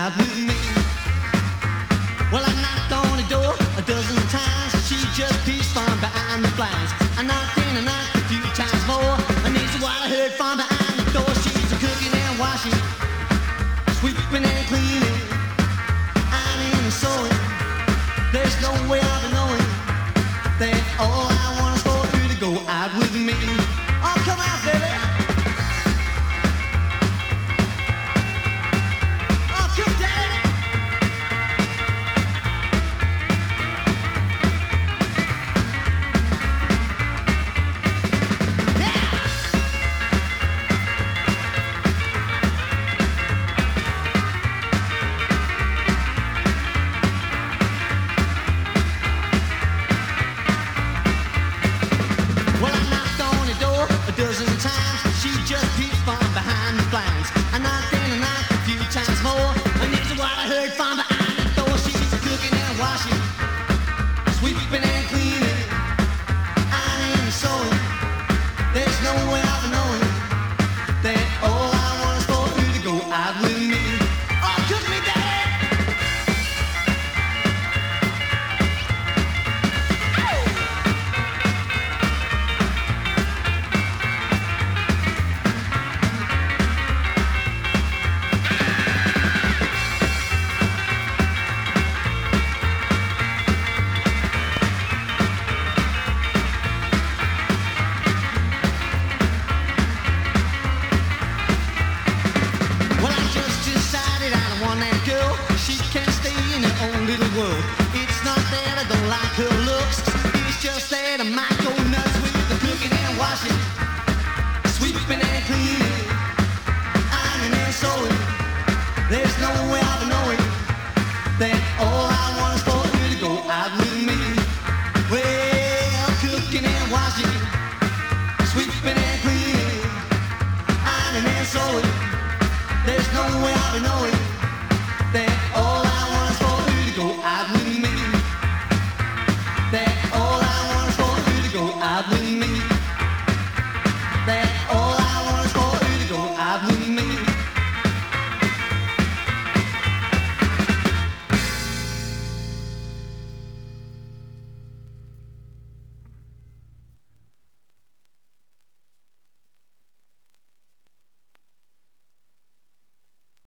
out with me. Well, I knocked on the door a dozen times. She just peeks from behind the blinds. I knocked and I knocked a few times more, and this is what I heard from behind the door. She's cooking and washing, sweeping and cleaning, ironing and sewing. There's no way of knowing that all I want is for you to go out with me. Oh, come out, baby. There's no way of knowing